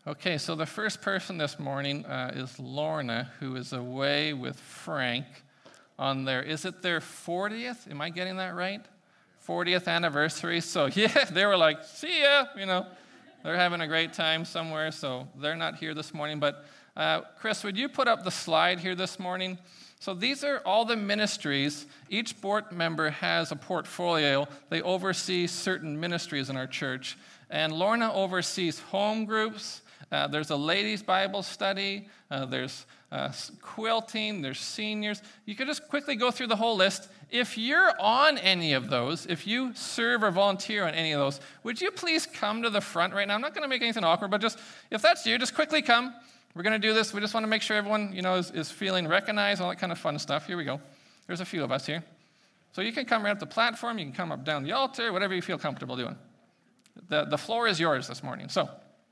Okay, so the first person this morning is Lorna, who is away with Frank on is it their 40th? Am I getting that right? 40th anniversary. So yeah, they were like, see ya, They're having a great time somewhere, so they're not here this morning. But Chris, would you put up the slide here this morning? So these are all the ministries. Each board member has a portfolio. They oversee certain ministries in our church. And Lorna oversees home groups. There's a ladies' Bible study. There's quilting. There's seniors. You could just quickly go through the whole list. If you're on any of those, if you serve or volunteer on any of those, would you please come to the front right now? I'm not going to make anything awkward, but just if that's you, just quickly come. We're going to do this. We just want to make sure everyone, is feeling recognized, all that kind of fun stuff. Here we go. There's a few of us here. So you can come right up the platform. You can come up down the altar, whatever you feel comfortable doing. The floor is yours this morning. So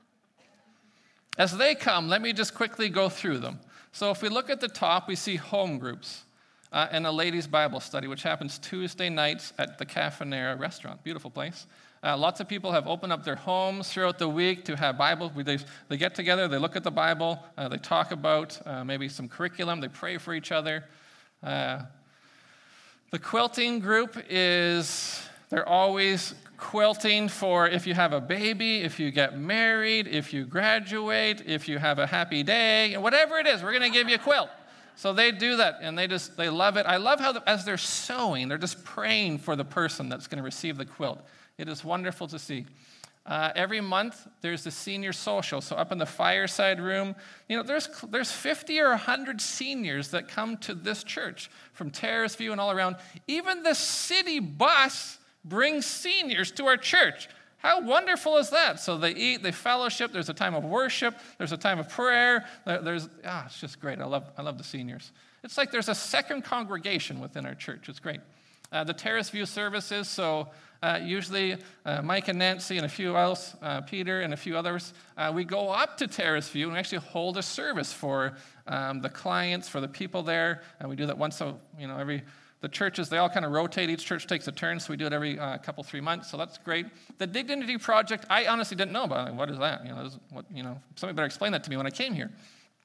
as they come, let me just quickly go through them. So if we look at the top, we see home groups and a ladies' Bible study, which happens Tuesday nights at the Cafanera restaurant. Beautiful place. Lots of people have opened up their homes throughout the week to have Bible. They get together, they look at the Bible, they talk about maybe some curriculum, they pray for each other. The quilting group they're always quilting for if you have a baby, if you get married, if you graduate, if you have a happy day, whatever it is, we're going to give you a quilt. So they do that, and they love it. I love how as they're sewing, they're just praying for the person that's going to receive the quilt. It is wonderful to see. Every month, there's the senior social. So up in the fireside room, there's 50 or 100 seniors that come to this church from Terrace View and all around. Even the city bus brings seniors to our church. How wonderful is that? So they eat, they fellowship. There's a time of worship. There's a time of prayer. It's just great. I love the seniors. It's like there's a second congregation within our church. It's great. The Terrace View services, so usually Mike and Nancy and a few else, Peter and a few others, we go up to Terrace View and actually hold a service for the clients, for the people there. And we do that once, the churches, they all kind of rotate. Each church takes a turn, so we do it every couple, 3 months, so that's great. The Dignity Project, I honestly didn't know about it. What is that? Somebody better explain that to me when I came here.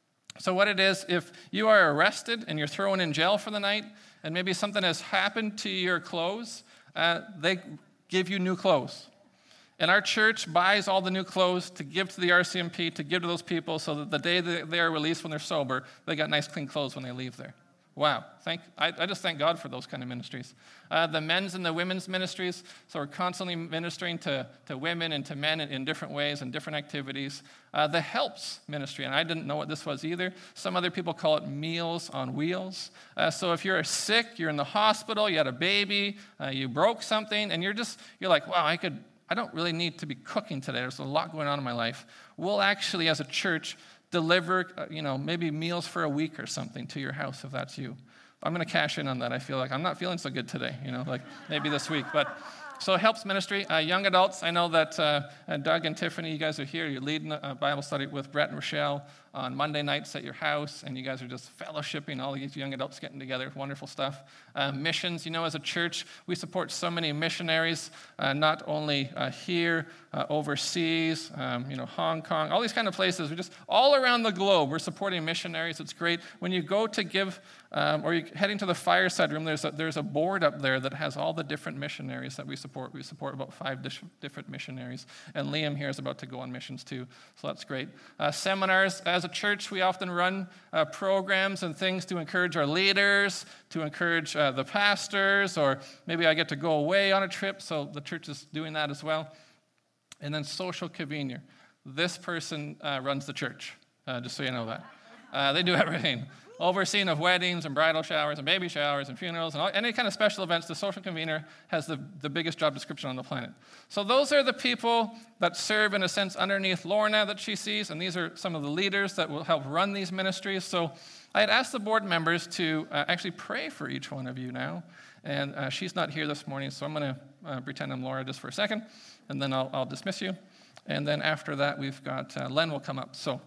So what it is, if you are arrested and you're thrown in jail for the night, and maybe something has happened to your clothes, they give you new clothes. And our church buys all the new clothes to give to the RCMP, to give to those people, so that the day that they are released when they're sober, they got nice, clean clothes when they leave there. Wow. I just thank God for those kind of ministries. The men's and the women's ministries, so we're constantly ministering to women and to men in different ways and different activities. The Helps ministry, and I didn't know what this was either. Some other people call it Meals on Wheels. So if you're sick, you're in the hospital, you had a baby, you broke something, and you're like, wow, I don't really need to be cooking today. There's a lot going on in my life. We'll actually, as a church, deliver, maybe meals for a week or something to your house if that's you. I'm going to cash in on that. I feel like I'm not feeling so good today, like maybe this week. But so Helps ministry, young adults. I know that Doug and Tiffany, you guys are here. You're leading a Bible study with Brett and Rochelle on Monday nights at your house, and you guys are just fellowshipping, all these young adults getting together. Wonderful stuff. Missions, as a church, we support so many missionaries, not only here, overseas, Hong Kong, all these kind of places. We're just all around the globe. We're supporting missionaries. It's great. When you go to give, or you're heading to the fireside room, there's a board up there that has all the different missionaries that we support. We support about 5 different missionaries, and Liam here is about to go on missions too, so that's great. Seminars. As a church, we often run programs and things to encourage our leaders, to encourage the pastors, or maybe I get to go away on a trip, so the church is doing that as well. And then social convener. This person runs the church, just so you know that. They do everything. Overseeing of weddings and bridal showers and baby showers and funerals and any kind of special events, the social convener has the biggest job description on the planet. So those are the people that serve, in a sense, underneath Lorna that she sees, and these are some of the leaders that will help run these ministries. So I had asked the board members to actually pray for each one of you now, and she's not here this morning, so I'm going to pretend I'm Laura just for a second, and then I'll dismiss you. And then after that, we've got Len will come up. So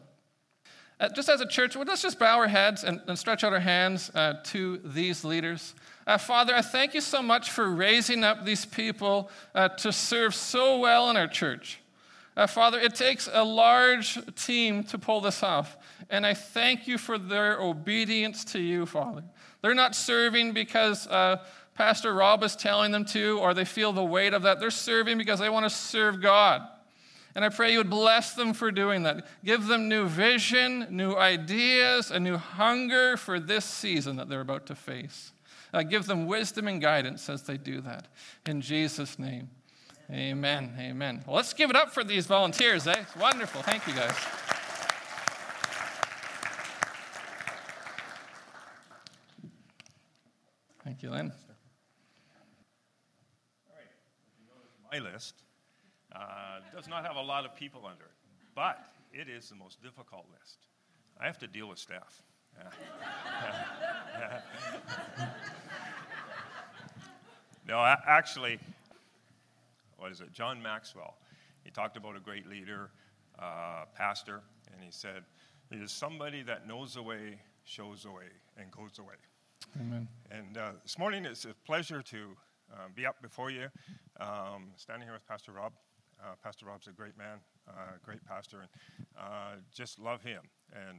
just as a church, let's just bow our heads and stretch out our hands to these leaders. Father, I thank you so much for raising up these people to serve so well in our church. Father, it takes a large team to pull this off, and I thank you for their obedience to you, Father. They're not serving because Pastor Rob is telling them to, or they feel the weight of that. They're serving because they want to serve God. And I pray you would bless them for doing that. Give them new vision, new ideas, a new hunger for this season that they're about to face. Give them wisdom and guidance as they do that. In Jesus' name, amen, amen. Well, let's give it up for these volunteers, eh? It's wonderful. Thank you, guys. Thank you, Lynn. All right, if you notice my list, does not have a lot of people under it, but it is the most difficult list. I have to deal with staff. No, actually, what is it? John Maxwell. He talked about a great leader, pastor, and he said, "There's somebody that knows the way, shows the way, and goes the way." Amen. And this morning it's a pleasure to be up before you, standing here with Pastor Rob. Pastor Rob's a great man, great pastor, and just love him. And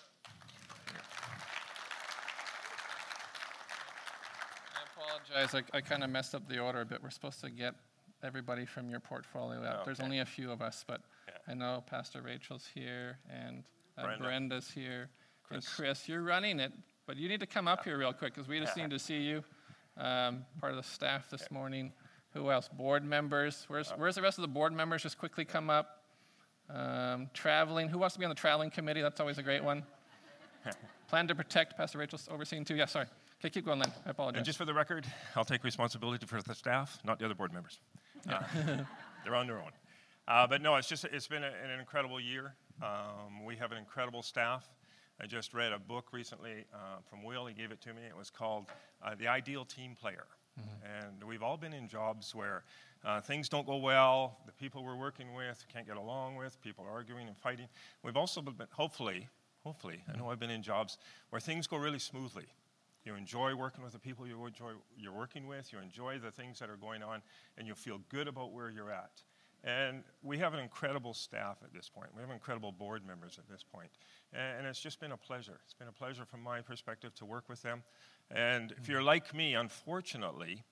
I apologize. I kind of messed up the order a bit. We're supposed to get everybody from your portfolio out. Okay. There's only a few of us, but yeah. I know Pastor Rachel's here, and Brenda. Brenda's here, Chris. and Chris, you're running it, but you need to come up here real quick because we just need to see you. Part of the staff this morning. Who else? Board members. Where's the rest of the board members? Just quickly come up. Traveling. Who wants to be on the traveling committee? That's always a great one. Plan to protect. Pastor Rachel's overseeing too. Yeah, sorry. Okay, keep going, Lynn. I apologize. And just for the record, I'll take responsibility for the staff, not the other board members. They're on their own. But no, it's been an incredible year. We have an incredible staff. I just read a book recently from Will. He gave it to me. It was called The Ideal Team Player. And we've all been in jobs where things don't go well, the people we're working with can't get along with, people are arguing and fighting. We've also been, hopefully, I know I've been in jobs where things go really smoothly. You enjoy working with the people you're working with, you enjoy the things that are going on, and you feel good about where you're at. And we have an incredible staff at this point. We have incredible board members at this point. And it's just been a pleasure. It's been a pleasure from my perspective to work with them. And if you're like me, unfortunately,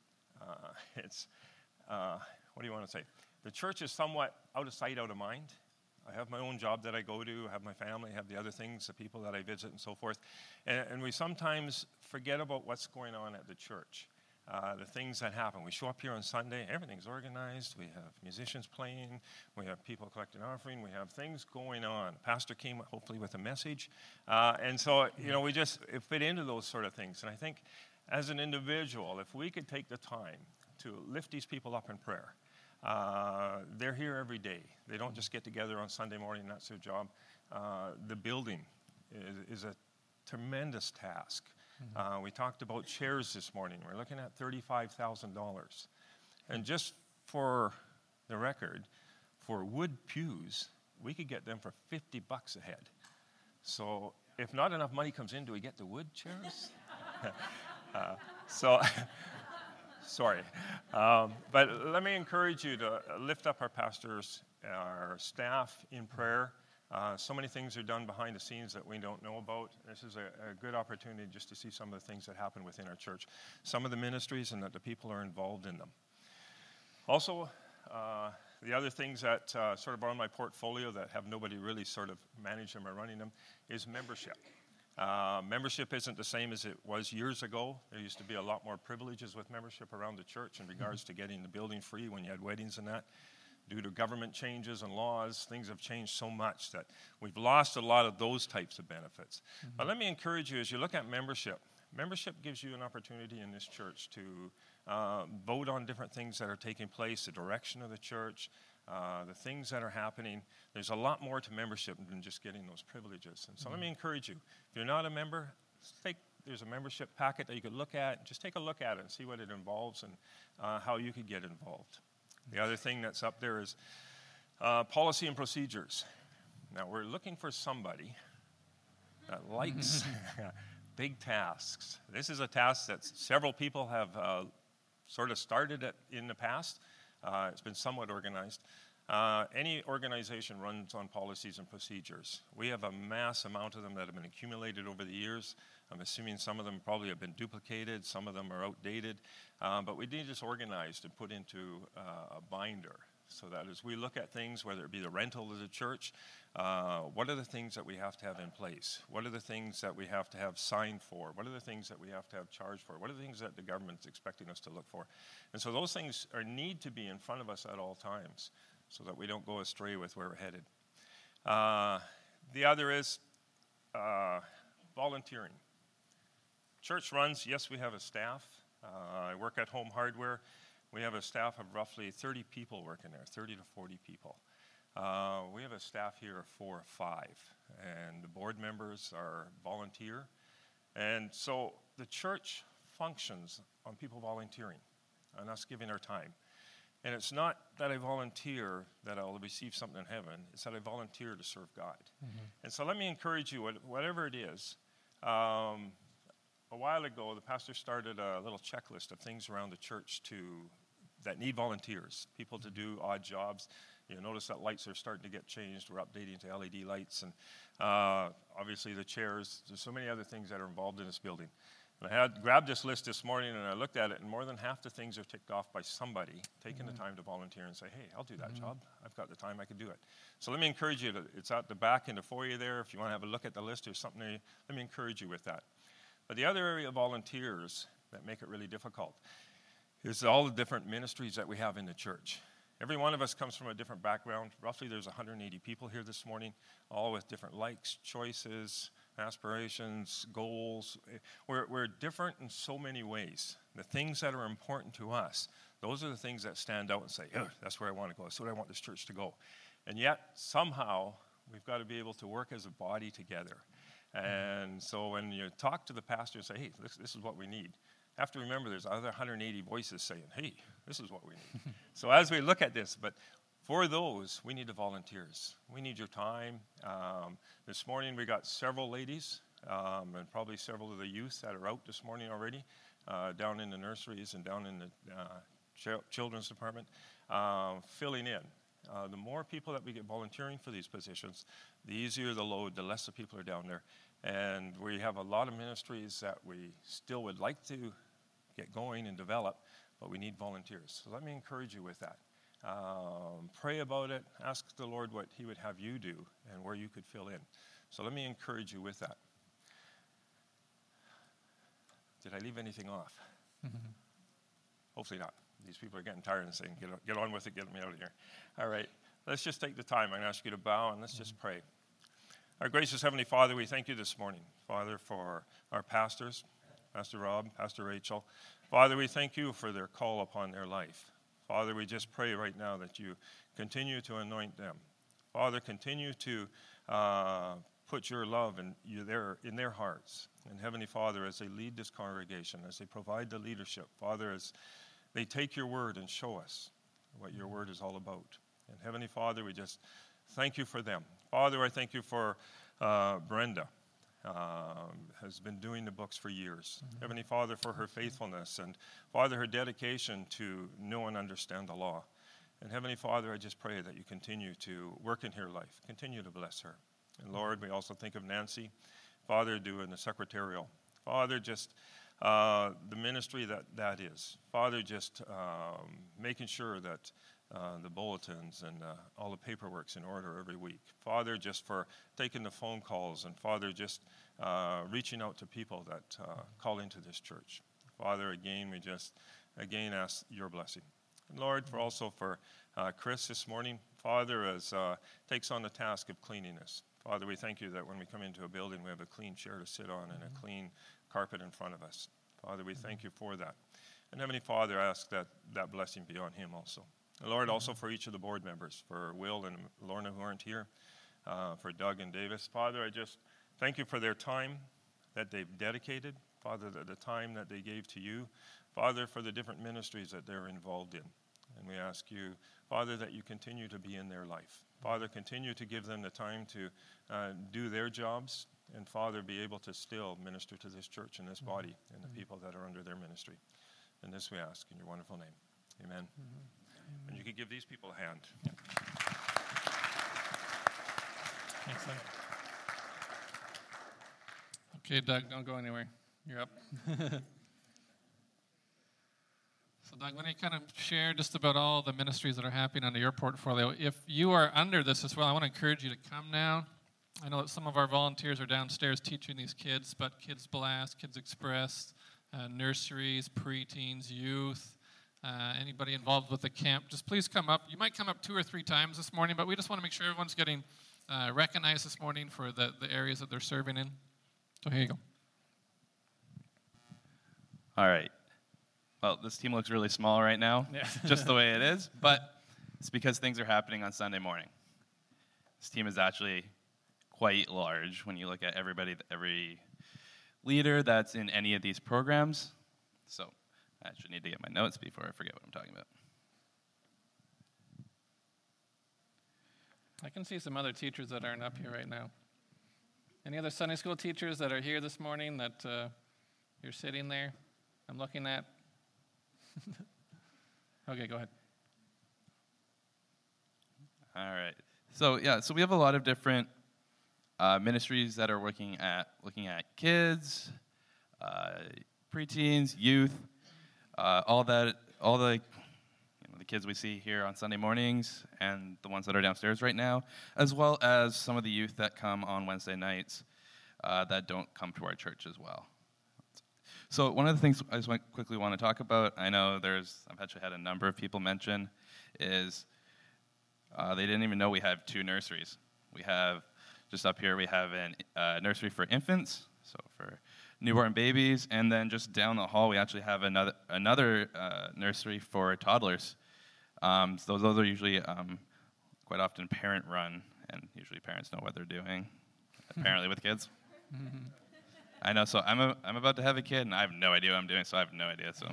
what do you want to say? The church is somewhat out of sight, out of mind. I have my own job that I go to, I have my family, I have the other things, the people that I visit and so forth. And we sometimes forget about what's going on at the church. The things that happen. We show up here on Sunday, everything's organized, we have musicians playing, we have people collecting offering, we have things going on. Pastor came hopefully with a message. And so, we just fit into those sort of things. And I think as an individual, if we could take the time to lift these people up in prayer, they're here every day. They don't just get together on Sunday morning, that's their job. The building is a tremendous task. We talked about chairs this morning. We're looking at $35,000. And just for the record, for wood pews, we could get them for $50 a head. So if not enough money comes in, do we get the wood chairs? Sorry. But let me encourage you to lift up our pastors, our staff in prayer. So many things are done behind the scenes that we don't know about. This is a good opportunity just to see some of the things that happen within our church, some of the ministries, and that the people are involved in them. Also, the other things that sort of are on my portfolio that have nobody really sort of managed them or running them is membership. Membership isn't the same as it was years ago. There used to be a lot more privileges with membership around the church in regards to getting the building free when you had weddings and that. Due to government changes and laws, things have changed so much that we've lost a lot of those types of benefits. But let me encourage you, as you look at membership gives you an opportunity in this church to vote on different things that are taking place, the direction of the church, the things that are happening. There's a lot more to membership than just getting those privileges. And so let me encourage you, if you're not a member, there's a membership packet that you could look at. Just take a look at it and see what it involves and how you could get involved. The other thing that's up there is policy and procedures. Now, we're looking for somebody that likes big tasks. This is a task that several people have sort of started in the past. It's been somewhat organized. Any organization runs on policies and procedures. We have a mass amount of them that have been accumulated over the years. I'm assuming some of them probably have been duplicated, some of them are outdated, but we need this organized and put into a binder so that as we look at things, whether it be the rental of the church, what are the things that we have to have in place? What are the things that we have to have signed for? What are the things that we have to have charged for? What are the things that the government's expecting us to look for? And so those things need to be in front of us at all times, so that we don't go astray with where we're headed. The other is volunteering. Church runs, yes, we have a staff. I work at Home Hardware. We have a staff of roughly 30 people working there, 30 to 40 people. We have a staff here of 4 or 5, and the board members are volunteer. And so the church functions on people volunteering and us giving our time. And it's not that I volunteer that I'll receive something in heaven. It's that I volunteer to serve God. Mm-hmm. And so let me encourage you, whatever it is. A while ago, the pastor started a little checklist of things around the church that need volunteers, people to do odd jobs. You'll notice that lights are starting to get changed. We're updating to LED lights. And obviously the chairs. There's so many other things that are involved in this building. I had grabbed this list this morning, and I looked at it, and more than half the things are ticked off by somebody taking the time to volunteer and say, hey, I'll do that job. I've got the time, I can do it. So let me encourage you. It's at the back in the foyer there. If you want to have a look at the list or something, let me encourage you with that. But the other area of volunteers that make it really difficult is all the different ministries that we have in the church. Every one of us comes from a different background. Roughly there's 180 people here this morning, all with different likes, choices, aspirations, goals. We're different in so many ways. The things that are important to us, those are the things that stand out and say, oh, that's where I want to go. That's where I want this church to go. And yet, somehow, we've got to be able to work as a body together. And so when you talk to the pastor and say, hey, this is what we need, you have to remember there's other 180 voices saying, hey, this is what we need. So as we look at this, but for those, we need the volunteers. We need your time. This morning we got several ladies and probably several of the youth that are out this morning already, down in the nurseries and down in the children's department, filling in. The more people that we get volunteering for these positions, the easier the load, the less the people are down there. And we have a lot of ministries that we still would like to get going and develop, but we need volunteers. So let me encourage you with that. Pray about it. Ask the Lord what he would have you do and where you could fill in. So let me encourage you with that. Did I leave anything off? Mm-hmm. Hopefully not. These people are getting tired and saying, get on with it, get me out of here. All right, let's just take the time. I'm going to ask you to bow and let's just pray. Our gracious Heavenly Father, we thank you this morning, Father, for our pastors, Pastor Rob, Pastor Rachel. Father, we thank you for their call upon their life. Father, we just pray right now that you continue to anoint them. Father, continue to put your love in their hearts. And Heavenly Father, as they lead this congregation, as they provide the leadership, Father, as they take your word and show us what your word is all about. And Heavenly Father, we just thank you for them. Father, I thank you for Brenda, has been doing the books for years. Mm-hmm. Heavenly Father, for her faithfulness, and Father, her dedication to know and understand the law. And Heavenly Father, I just pray that you continue to work in her life, continue to bless her. And Lord, we also think of Nancy, Father, doing the secretarial. Father, just the ministry that is. Father, just making sure that the bulletins and all the paperwork's in order every week. Father, just for taking the phone calls, and Father, just reaching out to people that call into this church. Father, again, we just ask your blessing. And Lord, for Chris this morning, Father, as takes on the task of cleanliness. Father, we thank you that when we come into a building, we have a clean chair to sit on and a clean carpet in front of us. Father, we thank you for that. And Heavenly Father, I ask that blessing be on him also. And Lord, also for each of the board members, for Will and Lorna who aren't here, for Doug and Davis. Father, I just thank you for their time that they've dedicated. Father, the time that they gave to you. Father, for the different ministries that they're involved in. And we ask you, Father, that you continue to be in their life. Father, continue to give them the time to do their jobs. And Father, be able to still minister to this church and this body and the people that are under their ministry. And this we ask in your wonderful name. Amen. And you can give these people a hand. Excellent. Okay, Doug, don't go anywhere. You're up. So, Doug, why don't you kind of share just about all the ministries that are happening under your portfolio? If you are under this as well, I want to encourage you to come now. I know that some of our volunteers are downstairs teaching these kids, but Kids Blast, Kids Express, nurseries, preteens, youth, anybody involved with the camp, just please come up. You might come up 2 or 3 times this morning, but we just want to make sure everyone's getting recognized this morning for the areas that they're serving in. So here you go. All right. Well, this team looks really small right now, just the way it is, but it's because things are happening on Sunday morning. This team is actually quite large when you look at every leader that's in any of these programs. So I actually need to get my notes before I forget what I'm talking about. I can see some other teachers that aren't up here right now. Any other Sunday school teachers that are here this morning that you're sitting there? I'm looking at. Okay, go ahead. All right. So we have a lot of different ministries that are looking at kids, preteens, youth, all the kids we see here on Sunday mornings and the ones that are downstairs right now, as well as some of the youth that come on Wednesday nights that don't come to our church as well. So one of the things I just quickly want to talk about, I know I've actually had a number of people mention, is they didn't even know we have 2 nurseries. We have, just up here, we have a nursery for infants, so for newborn babies, and then just down the hall, we actually have another nursery for toddlers. So those are usually quite often parent-run, and usually parents know what they're doing, apparently with kids. I know, so I'm about to have a kid, and I have no idea what I'm doing, so I have no idea. So,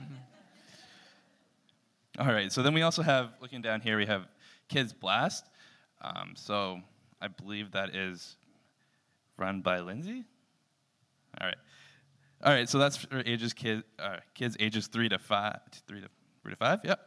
all right. So then we also have, looking down here, we have Kids Blast. So I believe that is run by Lindsay. All right. So that's for kids ages 3 to 5. 3 to 5. Yep.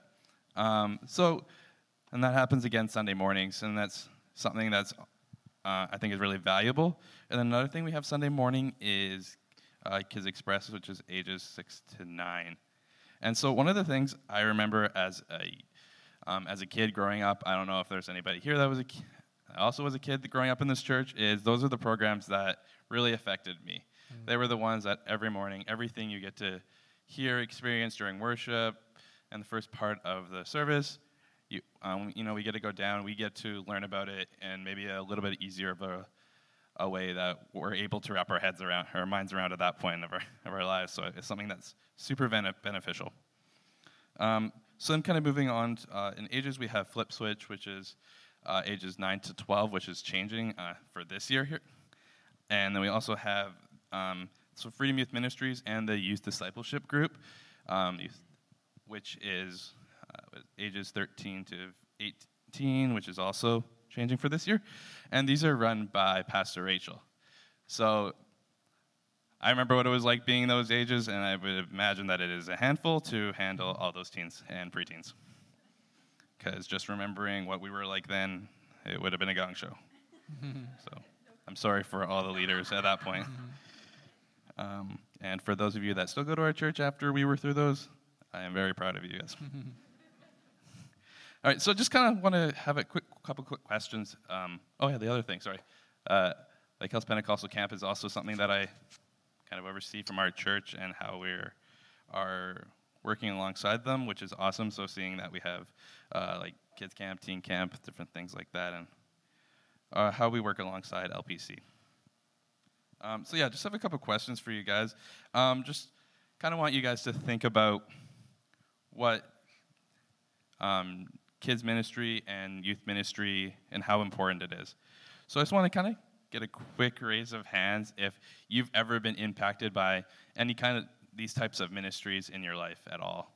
And that happens again Sunday mornings, and that's something that's I think is really valuable. And then another thing we have Sunday morning is Kids Express, which is ages 6 to 9. And so one of the things I remember as a kid growing up, I don't know if there's anybody here that was also was a kid growing up in this church, is those are the programs that really affected me. They were the ones that every morning, everything you get to hear, experience during worship and the first part of the service, we get to go down, we get to learn about it, and maybe a little bit easier of a way that we're able to wrap our minds around at that point of our lives. So it's something that's super beneficial. So I'm kind of moving on. In ages, we have Flip Switch, which is ages 9 to 12, which is changing for this year here. And then we also have Freedom Youth Ministries and the Youth Discipleship Group, which is ages 13 to 18, which is also changing for this year. And these are run by Pastor Rachel. So I remember what it was like being those ages, and I would imagine that it is a handful to handle all those teens and preteens. Because just remembering what we were like then, it would have been a gong show. So I'm sorry for all the leaders at that point. And for those of you that still go to our church after we were through those, I am very proud of you guys. All right, so just kind of want to have a couple quick questions. The other thing, sorry. Lake Hills Pentecostal Camp is also something that I kind of oversee from our church and how we are working alongside them, which is awesome. So seeing that we have like kids camp, teen camp, different things like that, and how we work alongside LPC. Just have a couple questions for you guys. Just kind of want you guys to think about what kids ministry and youth ministry and how important it is. So I just want to kind of get a quick raise of hands if you've ever been impacted by any kind of these types of ministries in your life at all.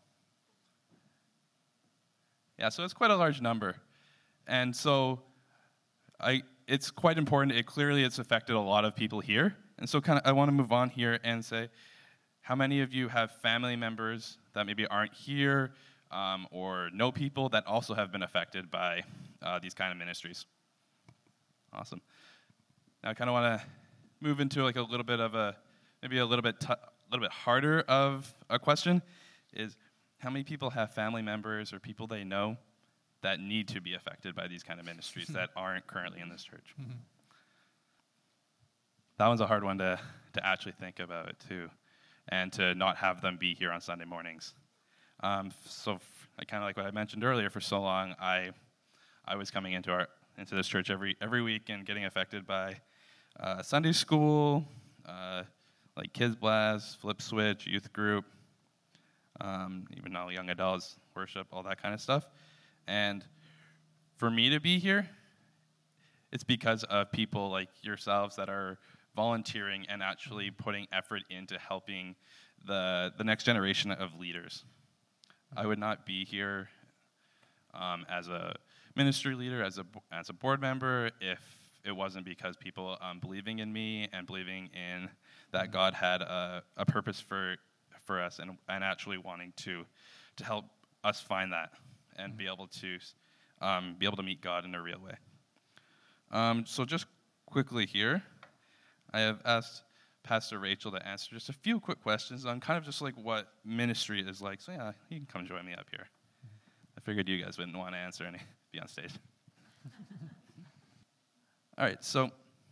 Yeah, so it's quite a large number. And so it's quite important. It's affected a lot of people here. And so I want to move on here and say, how many of you have family members that maybe aren't here or know people that also have been affected by these kind of ministries? Awesome. Now I kind of want to move into like a little bit of maybe a little bit harder of a question is, how many people have family members or people they know that need to be affected by these kind of ministries that aren't currently in this church? Mm-hmm. That one's a hard one to actually think about too, and to not have them be here on Sunday mornings. So kind of like what I mentioned earlier, for so long I was coming into this church every week and getting affected by Sunday school, like Kids Blast, Flip Switch, youth group, even now young adults, worship, all that kind of stuff. And for me to be here, it's because of people like yourselves that are volunteering and actually putting effort into helping the next generation of leaders. I would not be here as a ministry leader, as a board member, if it wasn't because people believing in me and believing in that God had a purpose for us, and actually wanting to help us find that and be able to meet God in a real way. So just quickly here, I have asked Pastor Rachel to answer just a few quick questions on kind of just like what ministry is like. So yeah, you can come join me up here. I figured you guys wouldn't want to answer any, be on stage. All right, so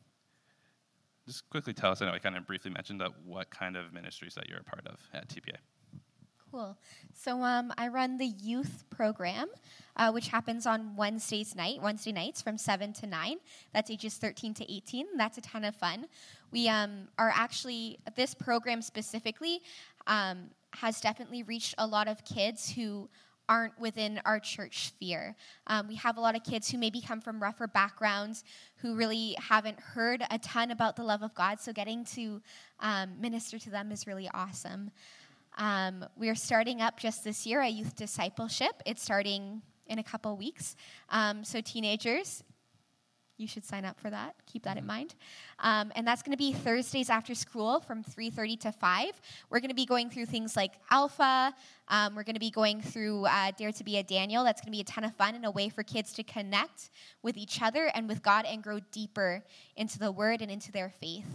just quickly tell us, I know I kind of briefly mentioned that what kind of ministries that you're a part of at TPA. Cool. So I run the youth program, which happens on Wednesday nights from 7 to 9. That's ages 13 to 18. That's a ton of fun. We are actually, this program specifically has definitely reached a lot of kids who aren't within our church sphere. We have a lot of kids who maybe come from rougher backgrounds, who really haven't heard a ton about the love of God, so getting to minister to them is really awesome. We are starting up just this year a youth discipleship. It's starting in a couple weeks. So teenagers, you should sign up for that. Keep that in mind. And that's going to be Thursdays after school from 3:30 to 5. We're going to be going through things like Alpha. We're going to be going through Dare to be a Daniel. That's going to be a ton of fun and a way for kids to connect with each other and with God and grow deeper into the Word and into their faith.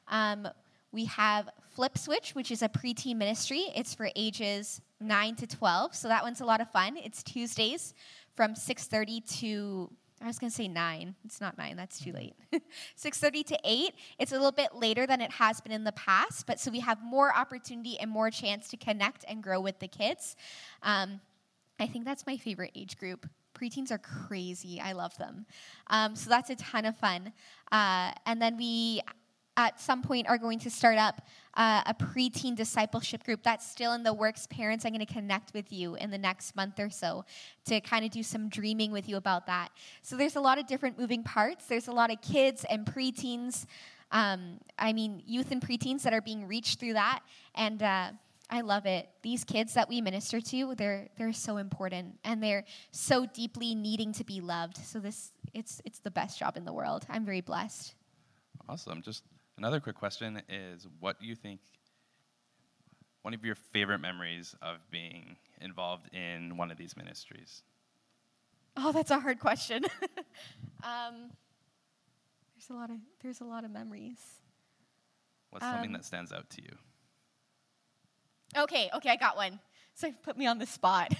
We have Flip Switch, which is a preteen ministry. It's for ages 9 to 12, so that one's a lot of fun. It's Tuesdays from 6:30 to, I was going to say 9. It's not 9. That's too late. 6:30 to 8. It's a little bit later than it has been in the past, but so we have more opportunity and more chance to connect and grow with the kids. I think that's my favorite age group. Preteens are crazy. I love them. So that's a ton of fun. And then we at some point are going to start up a preteen discipleship group. That's still in the works. Parents, I'm going to connect with you in the next month or so to kind of do some dreaming with you about that. So there's a lot of different moving parts. There's a lot of kids and preteens, youth and preteens that are being reached through that. And I love it. These kids that we minister to, they're so important, and they're so deeply needing to be loved. So it's the best job in the world. I'm very blessed. Awesome. Just another quick question is, what do you think one of your favorite memories of being involved in one of these ministries? Oh, that's a hard question. There's a lot of memories. What's something that stands out to you? Okay, I got one. So put me on the spot.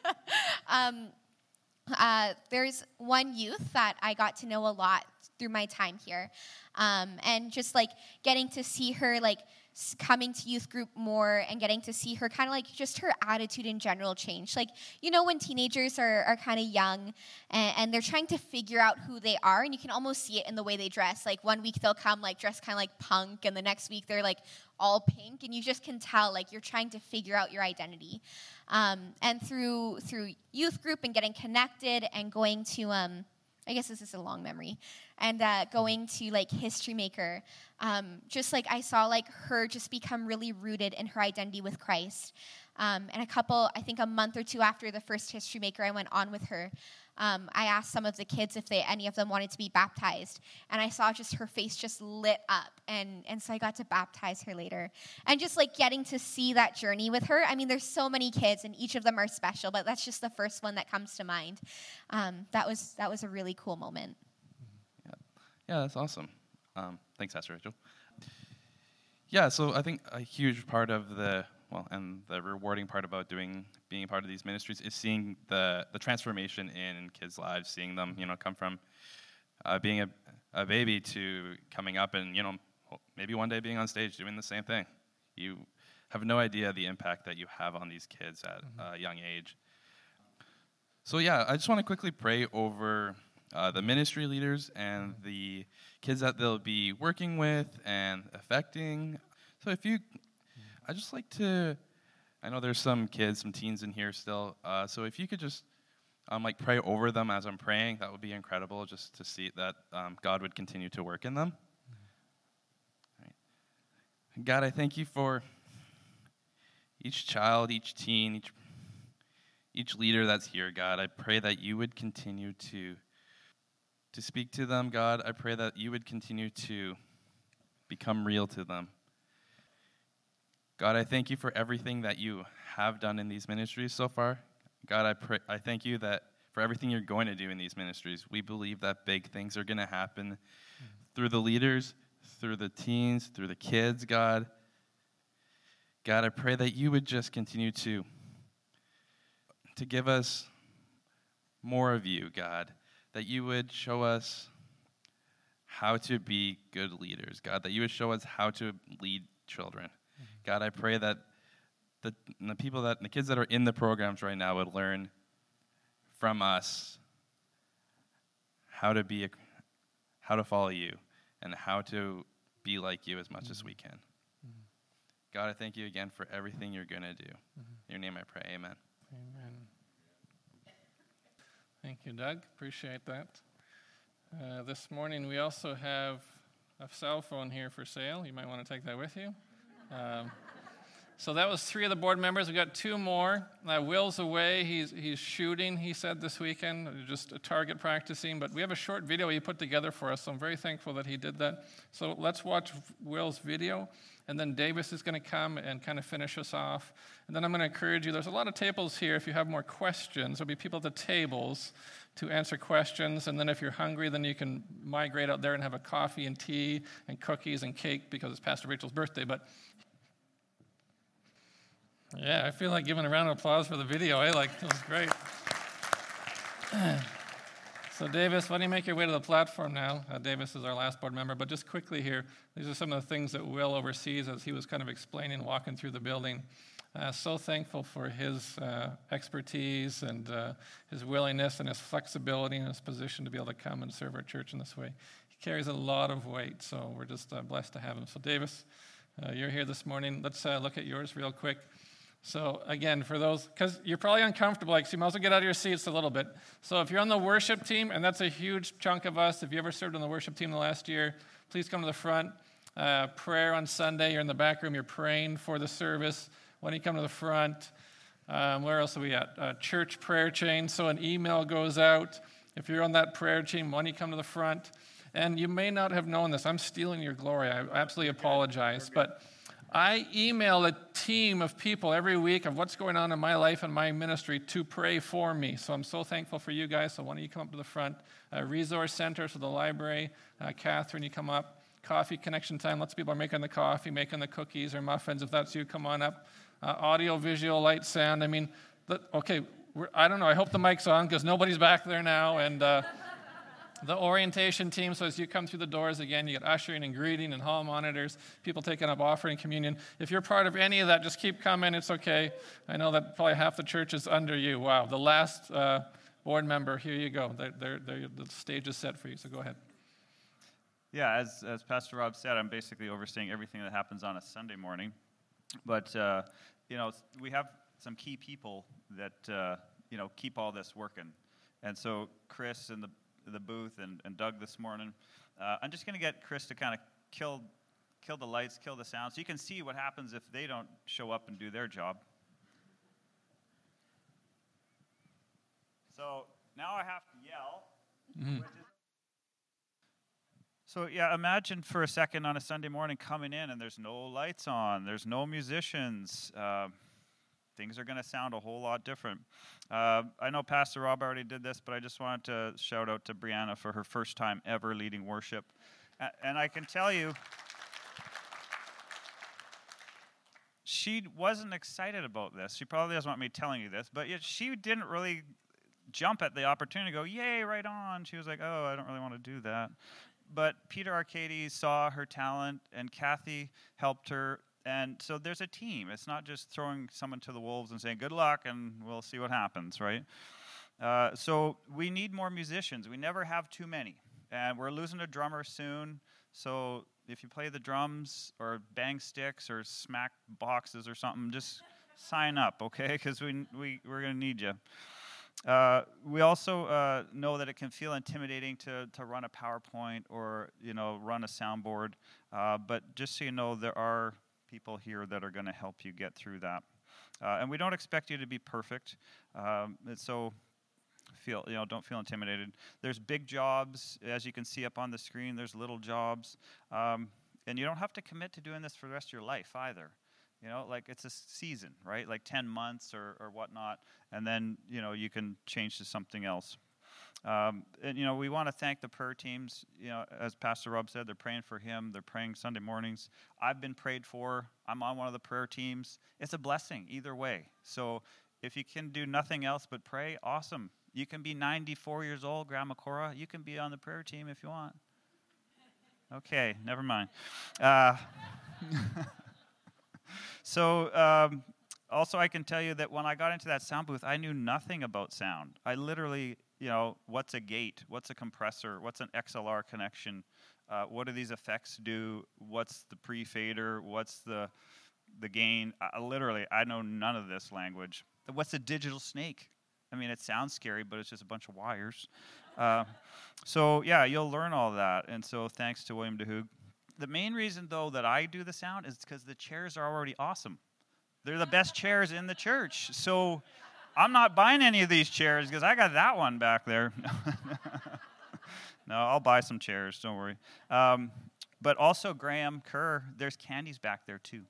There's one youth that I got to know a lot through my time here. And just like getting to see her like coming to youth group more and getting to see her kind of like just her attitude in general change. Like, you know, when teenagers are kind of young and they're trying to figure out who they are, and you can almost see it in the way they dress. Like one week they'll come like dressed kind of like punk, and the next week they're like all pink, and you just can tell like you're trying to figure out your identity. And through youth group and getting connected and going to, I guess this is a long memory, and going to like History Maker, just like I saw like her just become really rooted in her identity with Christ. And I think a month or two after the first History Maker I went on with her, I asked some of the kids if any of them wanted to be baptized, and I saw just her face just lit up, and so I got to baptize her later. And just like getting to see that journey with her, I mean, there's so many kids, and each of them are special, but that's just the first one that comes to mind. That was a really cool moment. Yeah, that's awesome. Thanks, Pastor Rachel. Yeah, so I think a huge part of and the rewarding part about being a part of these ministries is seeing the transformation in kids' lives, seeing them, come from being a baby to coming up and, maybe one day being on stage doing the same thing. You have no idea the impact that you have on these kids at a young age. So yeah, I just want to quickly pray over the ministry leaders and the kids that they'll be working with and affecting. So I just like to, I know there's some kids, some teens in here still, so if you could just pray over them as I'm praying, that would be incredible, just to see that God would continue to work in them. Right. God, I thank you for each child, each teen, each leader that's here, God. I pray that you would continue to speak to them, God. I pray that you would continue to become real to them. God, I thank you for everything that you have done in these ministries so far. God, I thank you that for everything you're going to do in these ministries. We believe that big things are going to happen through the leaders, through the teens, through the kids, God. God, I pray that you would just continue to give us more of you, God, that you would show us how to be good leaders, God, that you would show us how to lead children. Mm-hmm. God, I pray that the kids that are in the programs right now would learn from us how to follow you and how to be like you as much as we can. Mm-hmm. God, I thank you again for everything you're going to do. Mm-hmm. In your name I pray, amen. Amen. Thank you, Doug. Appreciate that. This morning we also have a cell phone here for sale. You might want to take that with you. So that was 3 of the board members. We got 2 more. Will's away. He's shooting, he said, this weekend, just a target practicing. But we have a short video he put together for us, so I'm very thankful that he did that. So let's watch Will's video, and then Davis is going to come and kind of finish us off. And then I'm going to encourage you. There's a lot of tables here. If you have more questions, there'll be people at the tables to answer questions. And then if you're hungry, then you can migrate out there and have a coffee and tea and cookies and cake because it's Pastor Rachel's birthday. But yeah, I feel like giving a round of applause for the video. It was great. So Davis, why don't you make your way to the platform now? Davis is our last board member. But just quickly here, these are some of the things that Will oversees as he was kind of explaining, walking through the building. So thankful for his expertise and his willingness and his flexibility and his position to be able to come and serve our church in this way. He carries a lot of weight, so we're just blessed to have him. So Davis, you're here this morning. Let's look at yours real quick. So again, for those, because you're probably uncomfortable, so you might as well get out of your seats a little bit. So if you're on the worship team, and that's a huge chunk of us, if you ever served on the worship team the last year, please come to the front. Prayer on Sunday, you're in the back room, you're praying for the service. When you come to the front, where else are we at? Church prayer chain, so an email goes out. If you're on that prayer chain, when you come to the front, and you may not have known this, I'm stealing your glory, I absolutely apologize, but I email a team of people every week of what's going on in my life and my ministry to pray for me. So I'm so thankful for you guys. So why don't you come up to the front? Resource center, so the library. Catherine, you come up. Coffee connection time. Lots of people are making the coffee, making the cookies or muffins. If that's you, come on up. Audio, visual, light, sound. I mean, okay, I don't know. I hope the mic's on because nobody's back there now. And the orientation team, so as you come through the doors again, you get ushering and greeting and hall monitors, people taking up offering communion. If you're part of any of that, just keep coming. It's okay. I know that probably half the church is under you. Wow. The last board member, here you go. The stage is set for you, so go ahead. Yeah, as Pastor Rob said, I'm basically overseeing everything that happens on a Sunday morning. But, we have some key people that, keep all this working. And so Chris and the booth and Doug this morning. I'm just going to get Chris to kind of kill the lights, kill the sound, so you can see what happens if they don't show up and do their job. So now I have to yell. Mm-hmm. So yeah, imagine for a second on a Sunday morning coming in and there's no lights on, there's no musicians. Things are going to sound a whole lot different. I know Pastor Rob already did this, but I just wanted to shout out to Brianna for her first time ever leading worship. And I can tell you, she wasn't excited about this. She probably doesn't want me telling you this, but yet she didn't really jump at the opportunity to go, yay, right on. She was like, oh, I don't really want to do that. But Peter Arcady saw her talent, and Kathy helped her. And so there's a team. It's not just throwing someone to the wolves and saying, good luck, and we'll see what happens, right? So we need more musicians. We never have too many. And we're losing a drummer soon. So if you play the drums or bang sticks or smack boxes or something, just sign up, okay? Because we're going to need you. We also know that it can feel intimidating to run a PowerPoint or run a soundboard. But just so you know, there are people here that are going to help you get through that. And we don't expect you to be perfect. So don't feel intimidated. There's big jobs, as you can see up on the screen. There's little jobs, and you don't have to commit to doing this for the rest of your life either. Like it's a season, right? Like 10 months or whatnot, and then you can change to something else. And we want to thank the prayer teams. As Pastor Rob said, they're praying for him. They're praying Sunday mornings. I've been prayed for. I'm on one of the prayer teams. It's a blessing either way. So if you can do nothing else but pray, awesome. You can be 94 years old, Grandma Cora. You can be on the prayer team if you want. Okay, never mind. So also I can tell you that when I got into that sound booth, I knew nothing about sound. I literally, what's a gate? What's a compressor? What's an XLR connection? What do these effects do? What's the pre-fader? What's the gain? I know none of this language. What's a digital snake? I mean, it sounds scary, but it's just a bunch of wires. So, yeah, you'll learn all that. And so thanks to William DeHoog. The main reason, though, that I do the sound is because the chairs are already awesome. They're the best chairs in the church. So I'm not buying any of these chairs because I got that one back there. No, I'll buy some chairs. Don't worry. But also, Graham Kerr, there's candies back there, too.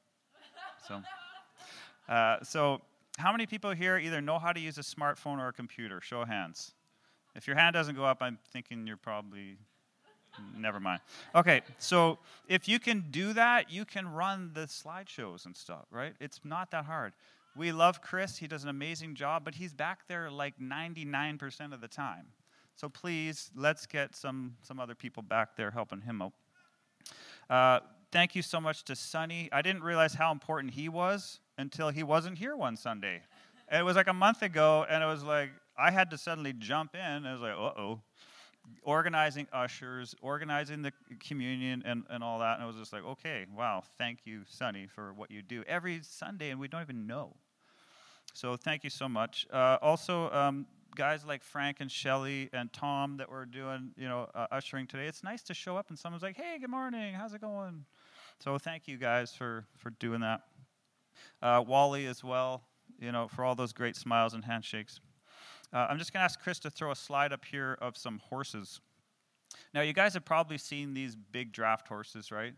So how many people here either know how to use a smartphone or a computer? Show of hands. If your hand doesn't go up, I'm thinking you're probably, never mind. Okay, so if you can do that, you can run the slideshows and stuff, right? It's not that hard. We love Chris. He does an amazing job, but he's back there like 99% of the time. So please, let's get some other people back there helping him out. Thank you so much to Sonny. I didn't realize how important he was until he wasn't here one Sunday. And it was like a month ago, and it was like, I had to suddenly jump in, and I was like, uh-oh. Organizing ushers, organizing the communion, and all that. And I was just like, okay, wow, thank you, Sonny, for what you do every Sunday, and we don't even know. So thank you so much. Also, guys like Frank and Shelly and Tom that were doing, ushering today. It's nice to show up and someone's like, hey, good morning, how's it going? So thank you guys for doing that. Wally as well, for all those great smiles and handshakes. I'm just going to ask Chris to throw a slide up here of some horses. Now, you guys have probably seen these big draft horses, right?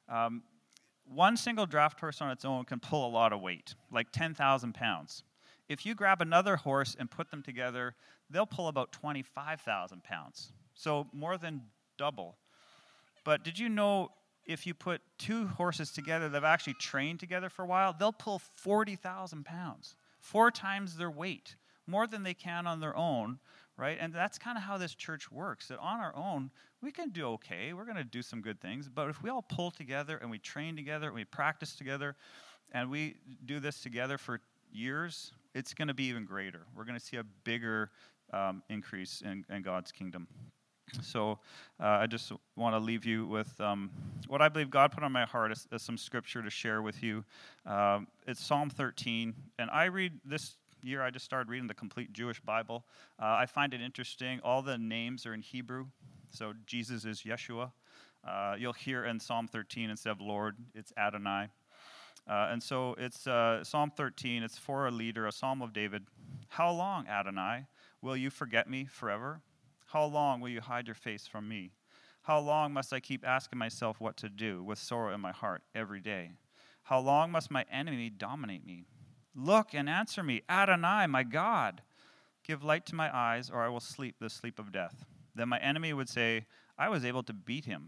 One single draft horse on its own can pull a lot of weight, like 10,000 pounds. If you grab another horse and put them together, they'll pull about 25,000 pounds, so more than double. But did you know if you put two horses together that have actually trained together for a while, they'll pull 40,000 pounds, 4 times their weight, more than they can on their own, right? And that's kind of how this church works, that on our own, we can do okay. We're going to do some good things. But if we all pull together and we train together and we practice together and we do this together for years, it's going to be even greater. We're going to see a bigger increase in God's kingdom. So I just want to leave you with what I believe God put on my heart as some scripture to share with you. It's Psalm 13. And I read this year, I just started reading the complete Jewish Bible. I find it interesting. All the names are in Hebrew. So Jesus is Yeshua. You'll hear in Psalm 13 instead of Lord, it's Adonai. And so it's Psalm 13. It's for a leader, a psalm of David. How long, Adonai, will you forget me forever? How long will you hide your face from me? How long must I keep asking myself what to do with sorrow in my heart every day? How long must my enemy dominate me? Look and answer me, Adonai, my God. Give light to my eyes, or I will sleep the sleep of death. Then my enemy would say, I was able to beat him.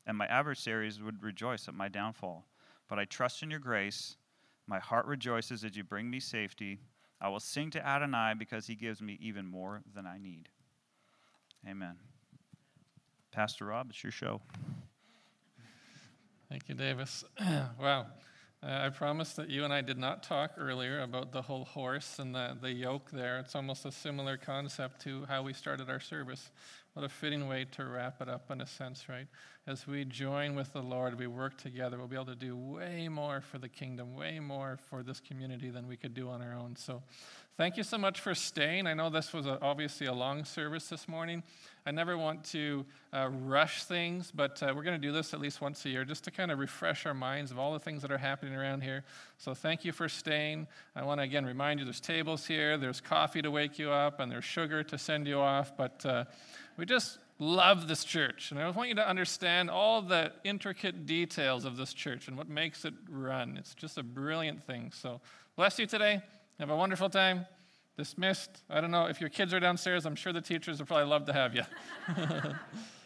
and my adversaries would rejoice at my downfall. But I trust in your grace. My heart rejoices as you bring me safety. I will sing to Adonai because he gives me even more than I need. Amen. Pastor Rob, it's your show. Thank you, Davis. Wow. I promised that you and I did not talk earlier about the whole horse and the yoke there. It's almost a similar concept to how we started our service. What a fitting way to wrap it up in a sense, right? As we join with the Lord, we work together, we'll be able to do way more for the kingdom, way more for this community than we could do on our own. So thank you so much for staying. I know this was obviously a long service this morning. I never want to rush things, but we're going to do this at least once a year just to kind of refresh our minds of all the things that are happening around here. So thank you for staying. I want to again remind you there's tables here, there's coffee to wake you up, and there's sugar to send you off. But we just love this church, and I want you to understand all the intricate details of this church and what makes it run. It's just a brilliant thing. So bless you today. Have a wonderful time. Dismissed. I don't know if your kids are downstairs. I'm sure the teachers would probably love to have you.